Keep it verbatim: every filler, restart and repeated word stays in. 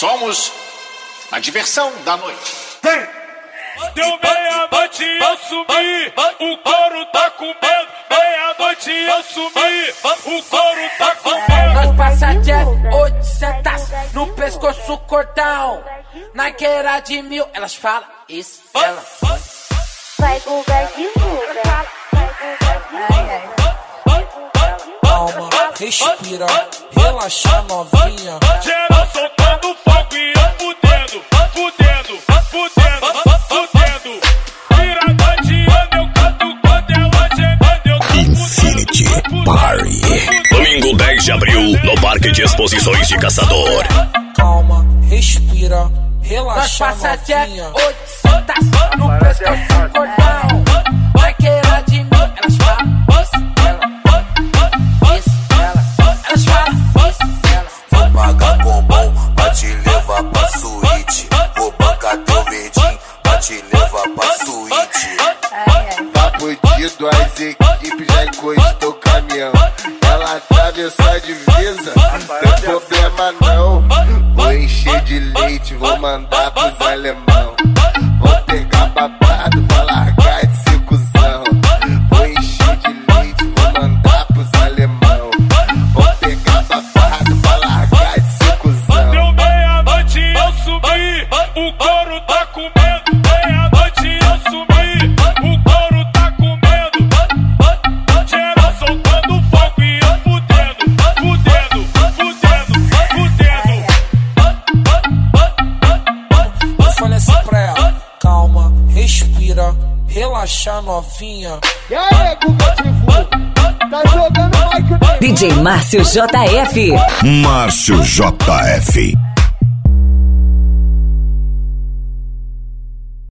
Somos a diversão da noite. Vem! Deu meia-noite e eu sumi, o couro tá com medo. Meia-noite e eu sumi, o couro tá com medo. Nós passa Jeff, oitocentos no pescoço cordão. Na queira de mil, elas falam isso, ela. Vai Guga divulga. Calma, respira, relaxa novinha. Geral soltando fogo e eu fudendo, fudendo, fudendo, fudendo. Virada de ano eu canto quando ela gemendo eu tô Infinity Party. Domingo dez de abril, no Parque de Exposições de Caçador. Calma, respira, Nós relaxa passa Jeff, novinha. oitocentos no pescoço cordão. Na queira de mil, elas falam isso, ela. Isso, ela. Elas falam isso, ela. Vou pagar com bom pra te levar pra suíte. Vou bancar teu verdinho pra te levar pra suíte. Tá fudido, as equipes já encostou o caminhão. Ela atravessou a divisa, não tem problema não. Vou encher de leite, vou mandar pros alemão. Vou pegar babado, vou largar de ser cuzão. Vou encher de leite, vou mandar pros alemão. Vou pegar babado, vou largar de ser cuzão. Deu meia-noite e eu subi, o couro tá com medo. Meia-noite e eu subi, o couro tá com medo. Geral soltando fogo e eu fudendo, fudendo, fudendo, fudendo. Eu falei assim pra ela, calma, respira, relaxa novinha. E aí, Guga divulga? Tá jogando Mike D J Márcio J F. Márcio J F.